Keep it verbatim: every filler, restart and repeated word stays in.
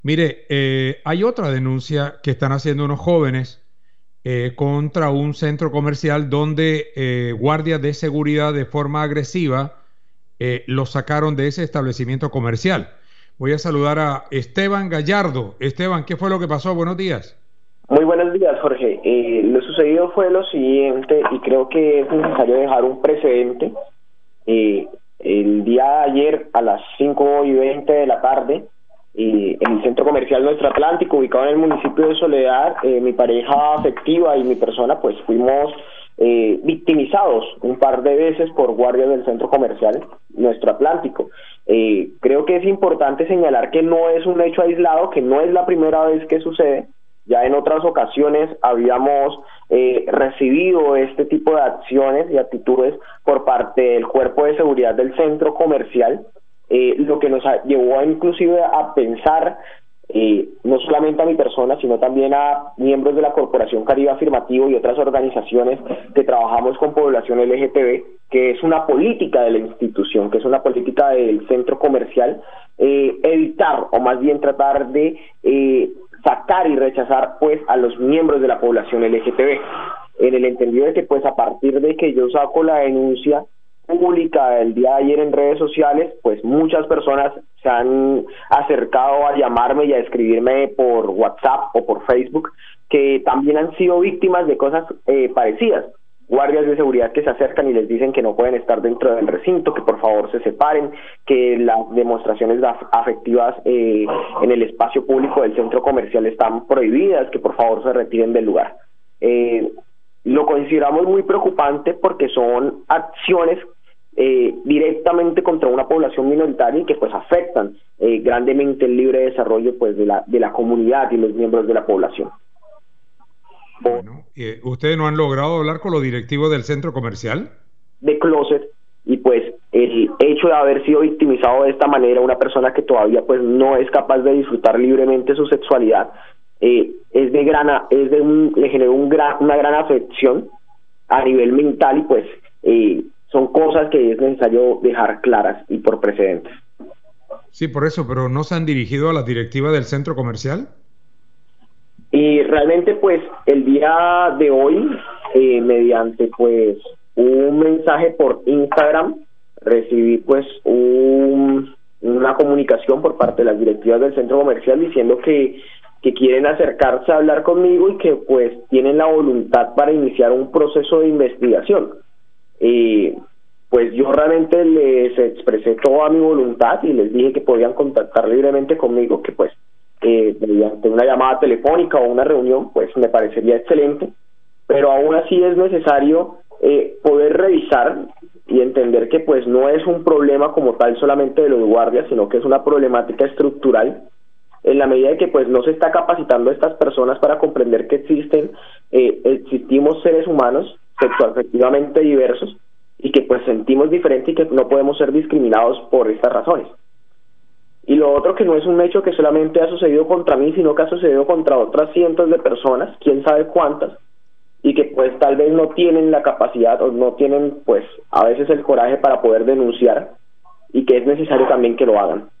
Mire, eh, hay otra denuncia que están haciendo unos jóvenes eh, contra un centro comercial donde eh, guardias de seguridad de forma agresiva eh, los sacaron de ese establecimiento comercial. Voy a saludar a Esteban Gallardo. Esteban, ¿qué fue lo que pasó? Buenos días. Muy buenos días, Jorge. Eh, lo sucedido fue lo siguiente, y creo que es necesario dejar un precedente. Eh, el día de ayer, a las cinco y veinte de la tarde, eh, en el centro comercial Nuestro Atlántico, ubicado en el municipio de Soledad, eh, mi pareja afectiva y mi persona, pues fuimos eh, victimizados un par de veces por guardias del centro comercial Nuestro Atlántico. Eh, creo que es importante señalar que no es un hecho aislado, que no es la primera vez que sucede. Ya en otras ocasiones habíamos eh, recibido este tipo de acciones y actitudes por parte del cuerpo de seguridad del centro comercial, eh, lo que nos ha, llevó a, inclusive a pensar, eh, no solamente a mi persona, sino también a miembros de la Corporación Caribe Afirmativo y otras organizaciones que trabajamos con población L G T B, que es una política de la institución, que es una política del centro comercial, eh, evitar, o más bien tratar de eh, sacar y rechazar pues a los miembros de la población L G T B, en el entendido de que pues a partir de que yo saco la denuncia pública el día de ayer en redes sociales, pues muchas personas se han acercado a llamarme y a escribirme por WhatsApp o por Facebook, que también han sido víctimas de cosas eh, parecidas. Guardias de seguridad que se acercan y les dicen que no pueden estar dentro del recinto, que por favor se separen, que las demostraciones afectivas eh, en el espacio público del centro comercial están prohibidas, que por favor se retiren del lugar. Eh, lo consideramos muy preocupante porque son acciones eh, directamente contra una población minoritaria y que pues afectan eh, grandemente el libre desarrollo pues de la, de la comunidad y los miembros de la población. Bueno, eh, ¿ustedes no han logrado hablar con los directivos del centro comercial? De closet, y pues el hecho de haber sido victimizado de esta manera, una persona que todavía pues no es capaz de disfrutar libremente su sexualidad, eh, es de gran, es de un, le generó un gran, una gran afección a nivel mental, y pues eh, son cosas que es necesario dejar claras y por precedentes. Sí, por eso, pero ¿no se han dirigido a las directivas del centro comercial? Y realmente pues el día de hoy, eh, mediante pues un mensaje por Instagram, recibí pues un, una comunicación por parte de las directivas del centro comercial diciendo que, que quieren acercarse a hablar conmigo y que pues tienen la voluntad para iniciar un proceso de investigación. Eh, pues yo realmente les expresé toda mi voluntad y les dije que podían contactar libremente conmigo, que pues Eh, mediante una llamada telefónica o una reunión, pues me parecería excelente, pero aún así es necesario eh, poder revisar y entender que pues no es un problema como tal solamente de los guardias, sino que es una problemática estructural, en la medida de que pues no se está capacitando a estas personas para comprender que existen, eh, existimos seres humanos sexoafectivamente diversos y que pues sentimos diferente y que no podemos ser discriminados por estas razones. Y lo otro, que no es un hecho que solamente ha sucedido contra mí, sino que ha sucedido contra otras cientos de personas, quién sabe cuántas, y que pues tal vez no tienen la capacidad o no tienen pues a veces el coraje para poder denunciar, y que es necesario también que lo hagan.